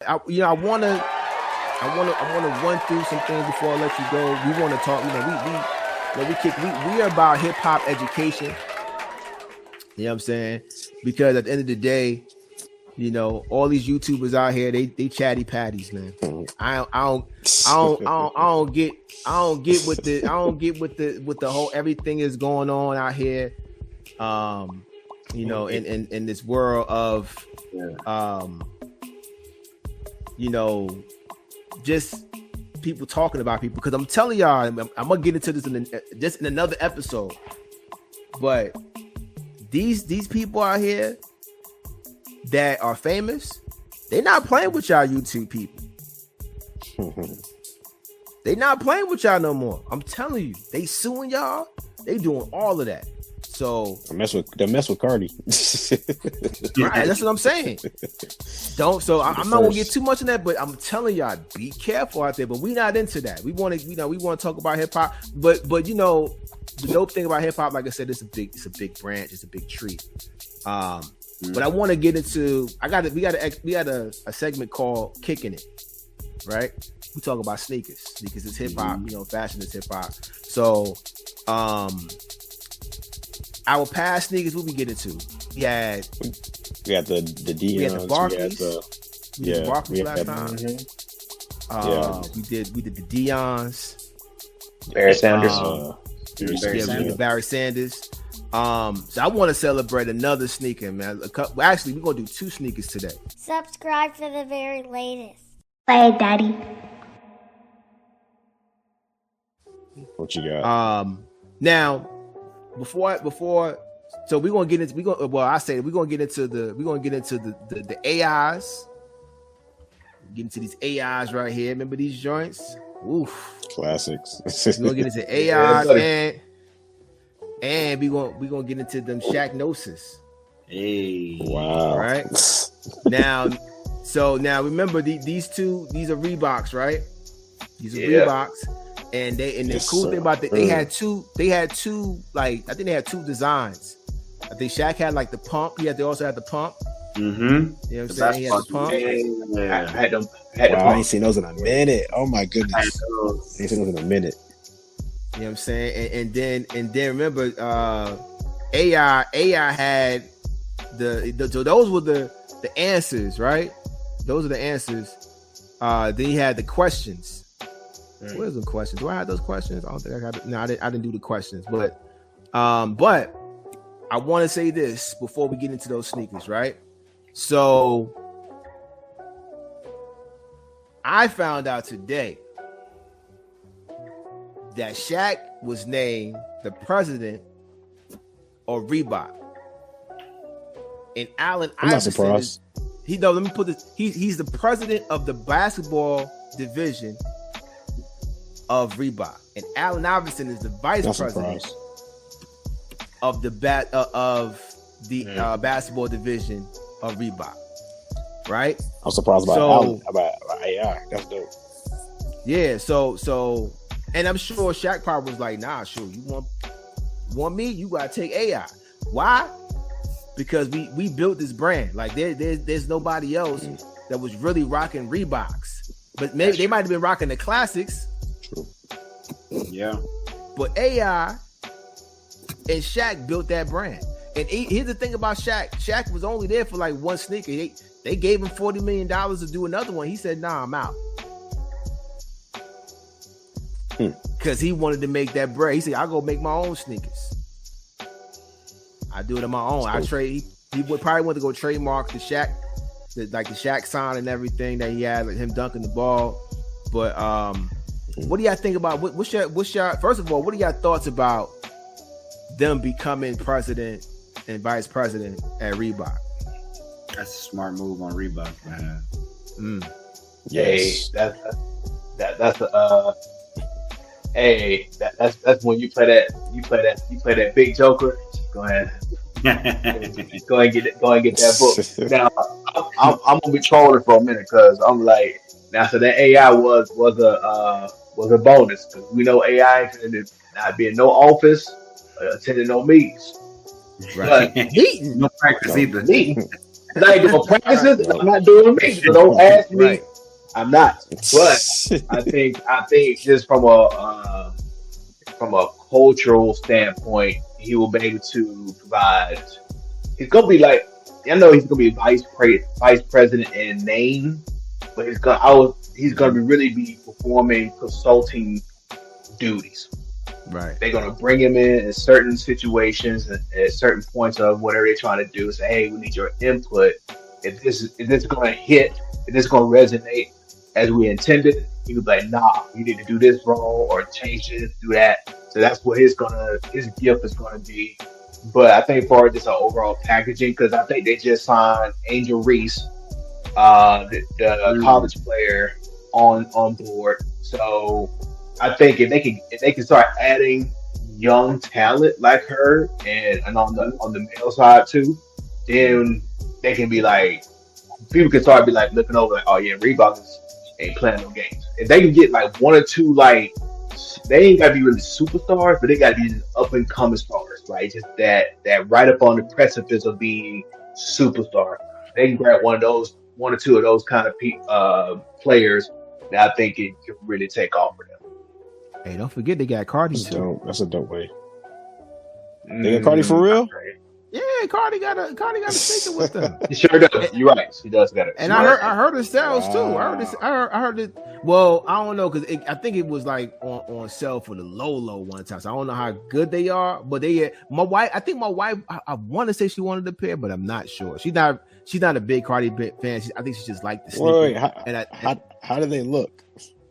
I want to run through some things before I let you go. We want to talk. We are about hip hop education. You know what I'm saying? Because at the end of the day, all these YouTubers out here, they chatty patties, man. I don't get with the whole everything is going on out here. In this world of just people talking about people. Because I'm telling y'all, I'm gonna get into this in another episode. But these people out here that are famous, they not playing with y'all YouTube people. They not playing with y'all no more. I'm telling you, they suing y'all. They doing all of that. So they mess with Cardi. Right, that's what I'm saying. I'm not gonna get too much in that, but I'm telling y'all, be careful out there. But we not into that. We want to talk about hip hop. But the dope thing about hip hop, like I said, it's a big branch. It's a big tree. But I want to get into. We got a segment called Kicking It, right? We talk about sneakers. Sneakers is hip hop. Fashion is hip hop. So, our past sneakers, what we get into? We got the Deions. We had the Barclays. We had the Barclays last time. We did the Deions. Barry Sanders. Barry Sanders. So I want to celebrate another sneaker, man. Actually, we're gonna do 2 sneakers today. Subscribe for the very latest. Play it, Daddy. What you got? Now, before, so we're gonna get into. We're gonna get into the AIs. Get into these AIs right here. Remember these joints? Oof, classics. We're gonna get into AIs and we're gonna get into them Shaqnosis. Hey, wow! Right now, remember these are Reeboks, right? These are Reeboks, and the cool thing about they had two like I think they had 2 designs. I think Shaq had like the pump. They also had the pump. Mm-hmm. You know what I'm saying? He had the pump. Yeah. I had them. I ain't seen those in a minute. Oh my goodness! I ain't seen those in a minute. You know what I'm saying? And then remember, AI had so those were the answers, right? Those are the answers. Then he had the questions. Where's the questions? Do I have those questions? I don't think I got it. No, I didn't do the questions, but I want to say this before we get into those sneakers, right? So I found out today that Shaq was named the president of Reebok, and Allen Iverson. I'm not surprised. Let me put this. He's the president of the basketball division of Reebok, and Allen Iverson is the vice president of the basketball division of Reebok. Right? I'm surprised about AI. That's dope. Yeah. So, and I'm sure Shaq probably was like, "Nah, sure. You want me? You gotta take AI. Why? Because we built this brand. Like there's nobody else that was really rocking Reeboks. But maybe they might have been rocking the classics. True. Yeah. But AI and Shaq built that brand. And here's the thing about Shaq. Shaq was only there for like one sneaker. They gave him $40 million to do another one. He said, "Nah, I'm out." Because he wanted to make that bread. He said, "I'll go make my own sneakers. I do it on my own." I trade. He would probably want to go trademark the Shaq, the Shaq sign and everything that he had, like him dunking the ball. But what do y'all think about what's your first of all, what are y'all thoughts about them becoming president and vice president at Reebok? That's a smart move on Reebok, man. Yes. Hey, that's when you play that big joker. Go ahead. Go and get that book. Now I'm gonna be trolling for a minute because I'm like, now so that AI was a bonus because we know AI intended not be in no office, attending no meetings. Right. No practice either. Meeting. Like for practices, I'm not doing me. So don't ask me. Right. I'm not. But I think just from a cultural standpoint, he will be able to provide. He's gonna be like, I know he's gonna be vice president in name, but he's gonna really be performing consulting duties. Right. They're gonna bring him in certain situations and at certain points of whatever they're trying to do. Say, hey, we need your input. If this is gonna hit, if this is gonna resonate as we intended, he would be like, nah, you need to do this role or change this, do that. So that's what his gift is gonna be. But I think for just an overall packaging, because I think they just signed Angel Reese, the college player, on board. So I think if they can start adding young talent like her and on the male side too, then they can be like, people can start be like looking over like, oh yeah, Reebok ain't playing no games. If they can get like one or two, like, they ain't gotta be really superstars, but they gotta be up and coming stars, right? Just that right up on the precipice of being superstar. They can grab one or two of those kind of players that I think it can really take off for them. Hey, don't forget they got Cardi too. That's a dope way. They got Cardi for real? Yeah, Cardi got a sneaker with them. She sure does. You're right. She does got it. And I heard her sales too. I heard it. Well, I don't know, because I think it was like on sale for the low one time. So I don't know how good they are, but my wife. I want to say she wanted the pair, but I'm not sure. She's not a big Cardi fan. I think she just liked the sneaker. Wait, how do they look?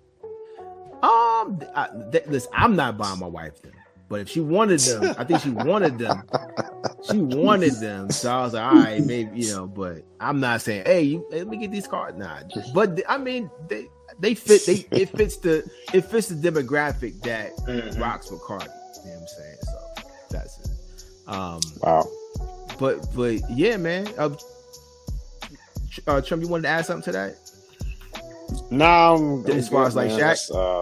Listen, I'm not buying my wife them. But if she wanted them, I think she wanted them. She wanted them, so I was like, all right, maybe, but I'm not saying, hey, let me get these cards. Nah, but I mean, they fit. It fits the demographic that rocks with Cardi. You know what I'm saying? So that's it. Wow. But yeah, man. Trump, you wanted to add something to that? No, as far as like Shaq.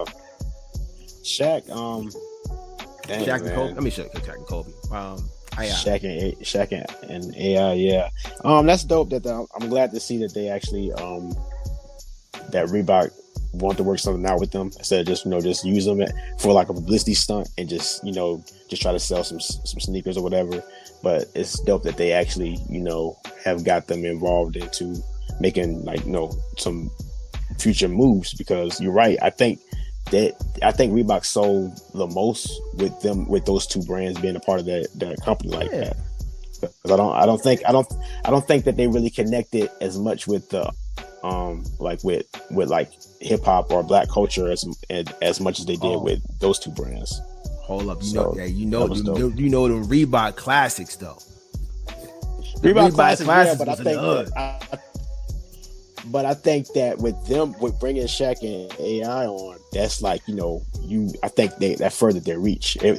Shaq, Shaq and Kobe. I mean, Shaq and Kobe. Shaq and AI, yeah. That's dope. I'm glad to see that they actually that Reebok want to work something out with them instead of just use them for like a publicity stunt and just try to sell some sneakers or whatever. But it's dope that they actually have got them involved into making some future moves, because you're right. I think Reebok sold the most with those two brands being a part of that company like that. Because I don't think that they really connected as much with the with hip hop or black culture as much as they did with those two brands. Hold up, you know the Reebok classics though. Reebok classics, yeah, but I think that with bringing Shaq and AI on, that's like I think that furthered their reach. If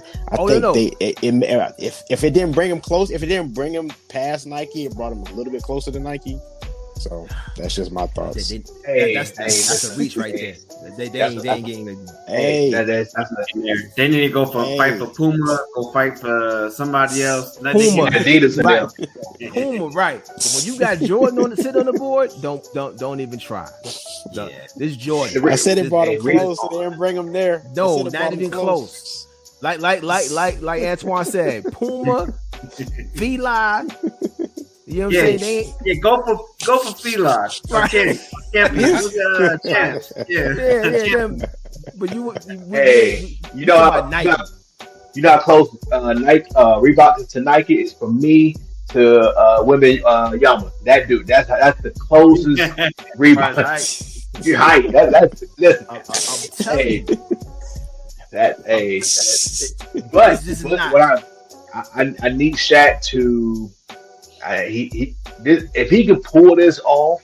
it didn't bring them close, if it didn't bring them past Nike, it brought them a little bit closer to Nike. So that's just my thoughts. That's a reach right there. They ain't getting the. They need to go fight for Puma, go fight for somebody else. Puma, Adidas, right? Puma, right? But when you got Jordan sit on the board, don't even try. This Jordan. I said it brought them close, and they didn't bring them there. No, not even close. Like Antoine said, Puma, Fila. You know what I'm saying? Go for Fila. Okay. Champs. Yeah. But Nike. You know how close Nike Reebok to Nike is from me to women Yama. That dude. That's the closest Reebok. You're hiding. That's listen. I'm telling you. But what I need Shaq to. If he can pull this off,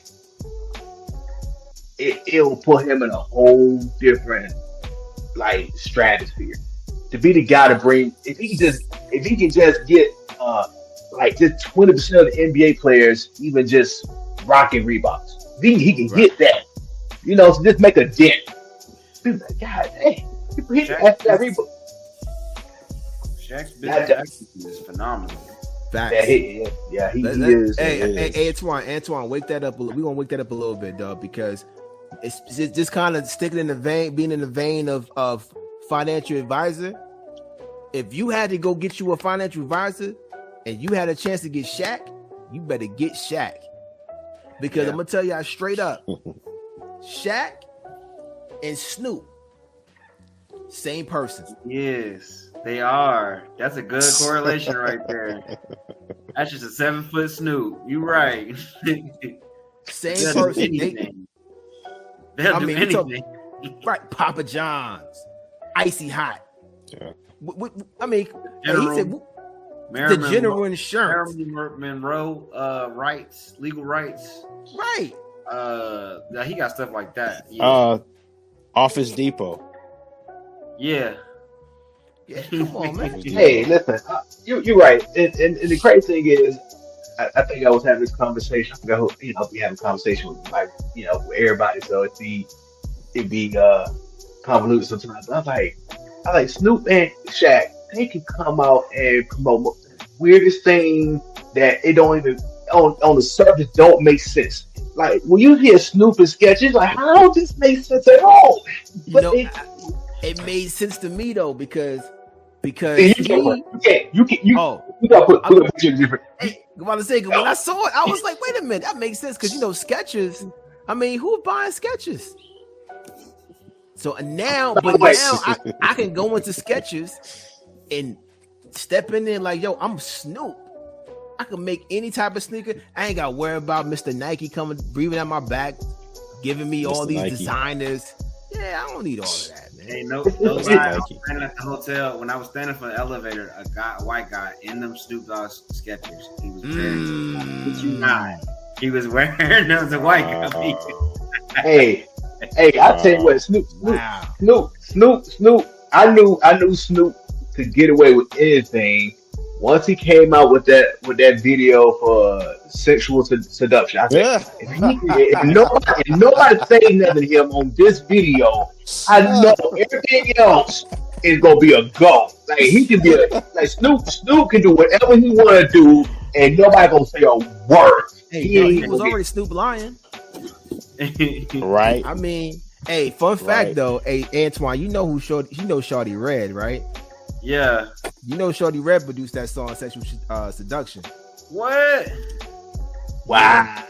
it will put him in a whole different stratosphere. To be the guy to bring, if he can just get just 20% of the NBA players even just rocking Reeboks. He can get that, so just make a dent. People like, God dang, that Reebok. Shaq's business is phenomenal. Facts. He is. Hey, Antoine, wake that up. We're gonna wake that up a little bit, dog, because it's just kind of sticking in the vein, being in the vein of financial advisor. If you had to go get you a financial advisor and you had a chance to get Shaq, you better get Shaq. Because I'm gonna tell y'all straight up, Shaq and Snoop, same person. Yes, they are. That's a good correlation right there. That's just a 7-foot Snoop. You right. Same They'll person. do anything. They'll do anything. Right, Papa John's, Icy Hot. Yeah. I mean, General, he said the General Insurance, Marilyn Monroe, rights, legal rights. Right. He got stuff like that. Yeah. Office Depot. Yeah. Come on, man. Hey, listen, you're right. And the crazy thing is, I think I was having this conversation. I forgot who, be having a conversation with with everybody. So it'd be convoluted sometimes. But I like Snoop and Shaq. They can come out and promote the weirdest thing that it don't even on the surface don't make sense. Like when you hear Snoop and sketches, like how does this make sense at all? But it made sense to me though because you gotta put it different. Hey, I'm about to say, when I saw it, I was like, wait a minute, that makes sense because sketches. I mean, who's buying sketches? So now, I can go into sketches and step in there like, yo, I'm Snoop. I can make any type of sneaker. I ain't got to worry about Mr. Nike coming, breathing at my back, giving me all these designers. Yeah, I don't need all of that, man. Hey, no lie. I was standing at the hotel when I was standing for the elevator. A white guy in them Snoop Dogg sketchers. He was wearing. He was wearing those. A white guy. Hey, I tell you what, Snoop. I knew Snoop could get away with anything. Once he came out with that video for sexual seduction, I said, if nobody say nothing to him on this video, I know everything else is gonna be a go. Like he can be Snoop can do whatever he want to do, and nobody gonna say a word. Hey, he was already Snoop lying, right? I mean, hey, fun fact though, hey Antoine, you know Shawty Red, right? Yeah. You know Shawty Red produced that song Sexual Seduction. What? Wow.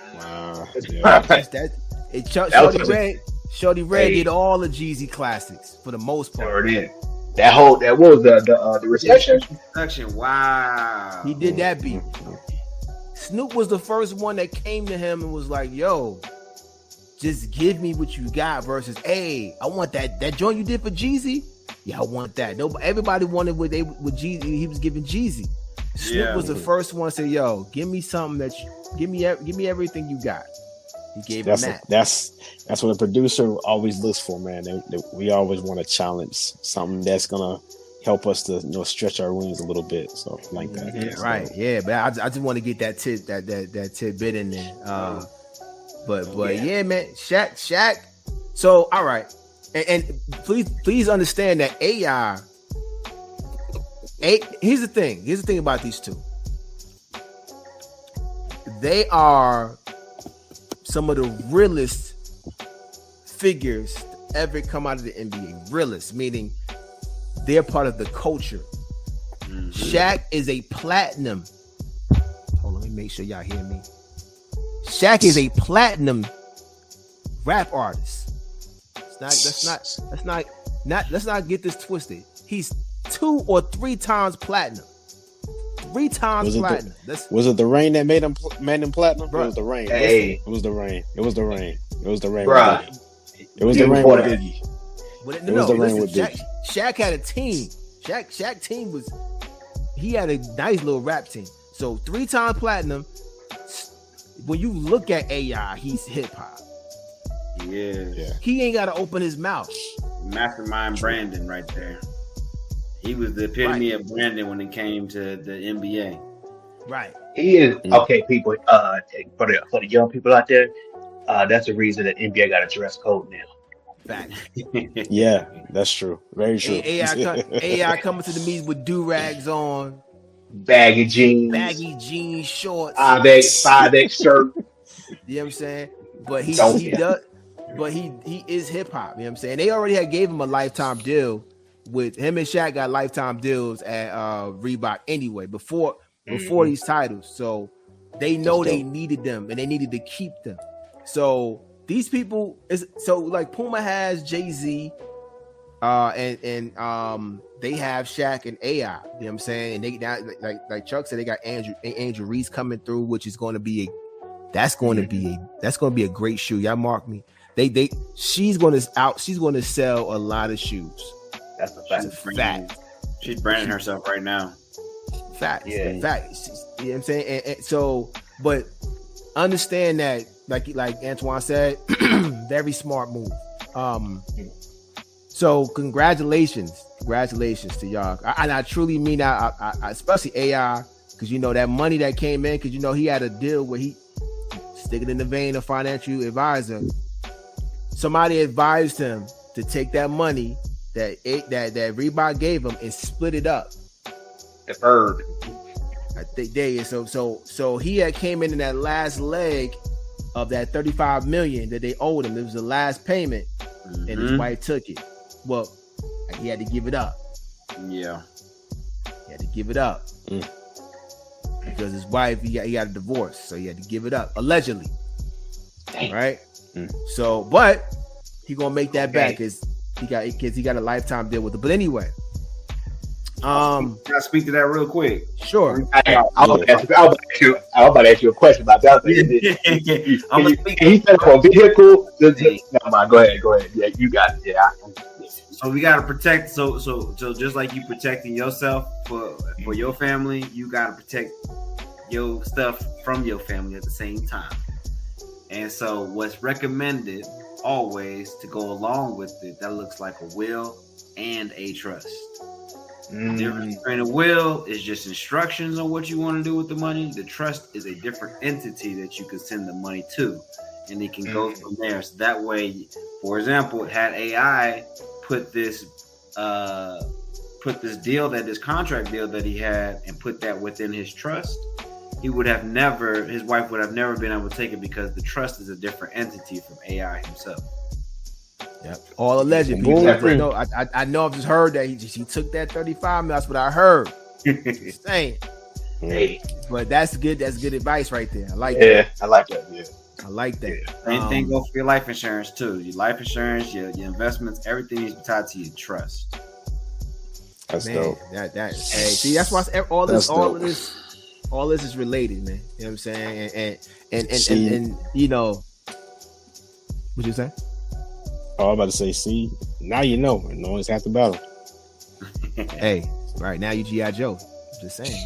Shawty Red did all the Jeezy classics for the most part. Sure did. That was the Recession. Wow. He did that beat. Snoop was the first one that came to him and was like, yo, just give me what you got versus, hey, I want that joint you did for Jeezy. Yeah, I want that. Everybody wanted what Jeezy. He was giving Jeezy. Snoop was the first one to say, "Yo, give me something give me everything you got." He gave him that. That's what a producer always looks for, man. We always want to challenge something that's gonna help us to stretch our wings a little bit. So like that. Yeah, right. Yeah, but I just want to get that tidbit in there. But yeah, man, Shaq. So all right. And please understand that AI. Here's the thing about these two. They are some of the realest figures to ever come out of the NBA. Realest, meaning they're part of the culture. Mm-hmm. Shaq is a platinum. Hold on, let me make sure y'all hear me. Shaq is a platinum rap artist. Let's not get this twisted. He's 2 or 3 times platinum. 3 times platinum. Was it the rain that made him platinum? Bro, it was the rain. Hey. It was the rain. It was the rain. It was the rain. Bruh. It was the rain with Biggie. Shaq had a team. Shaq team he had a nice little rap team. So 3 times platinum. When you look at AI, he's hip hop. Yeah. He ain't got to open his mouth. Mastermind Brandon right there. He was the epitome of Brandon when it came to the NBA. Right. He is okay, people. For the young people out there, that's the reason that NBA got a dress code now. Fact. Yeah, that's true. Very true. AI coming to the meetings with do-rags on, baggy jeans, shorts, 5X shirt. You know what I'm saying? But he is hip hop. You know what I'm saying? They already had gave him a lifetime deal with him and Shaq got lifetime deals at Reebok anyway before these titles. So they know they needed them and they needed to keep them. So these people like Puma has Jay-Z, and they have Shaq and AI. You know what I'm saying? And they now, like Chuck said, they got Andrew Reese coming through, which is going to be a great shoe. Y'all mark me. She's going to sell a lot of shoes. That's a fact. She's branding herself right now. Fact. Yeah. Fact. You know what I'm saying? And so, but understand that, like Antoine said, very smart move. So congratulations to y'all. I truly mean that. I especially AI, because you know that money that came in, because you know he had a deal where he stick it in the vein of financial advisor. Somebody advised him to take that money that Reebok gave him and split it up. Deferred. I think so he had came in that last leg of that $35 million that they owed him. It was the last payment, and his wife took it. Well, he had to give it up. Yeah, he had to give it up because his wife he got a divorce, so he had to give it up allegedly. Dang. Right. So, but he gonna make that back because he got a lifetime deal with it. But anyway, can I speak to that real quick? Sure. I was about to ask you a question about that. He said for a vehicle. Never mind. Go ahead. Yeah, you got it. Yeah. So we gotta protect. So just like you protecting yourself for your family, you gotta protect your stuff from your family at the same time. And so what's recommended always to go along with it, that looks like a will and a trust. The difference between a will is just instructions on what you want to do with the money. The trust is a different entity that you can send the money to, and it can go from there. So that way, for example, had AI put this contract deal that he had and put that within his trust, his wife would have never been able to take it because the trust is a different entity from AI himself. Yep. All alleged. I know. I've just heard that he took that 35 million. That's what I heard. Just saying. Hey. But that's good. That's good advice right there. I like that. I like that. Yeah. I like that. Same thing goes for your life insurance too. Your life insurance, your investments, everything needs to be tied to your trust. That's dope. Hey, see, that's why all this is related, man. You know what I'm saying? And you know, what you say? Oh, I'm about to say, see, now you know, and no one's half the battle. Hey, right now you G.I. Joe. I'm just saying.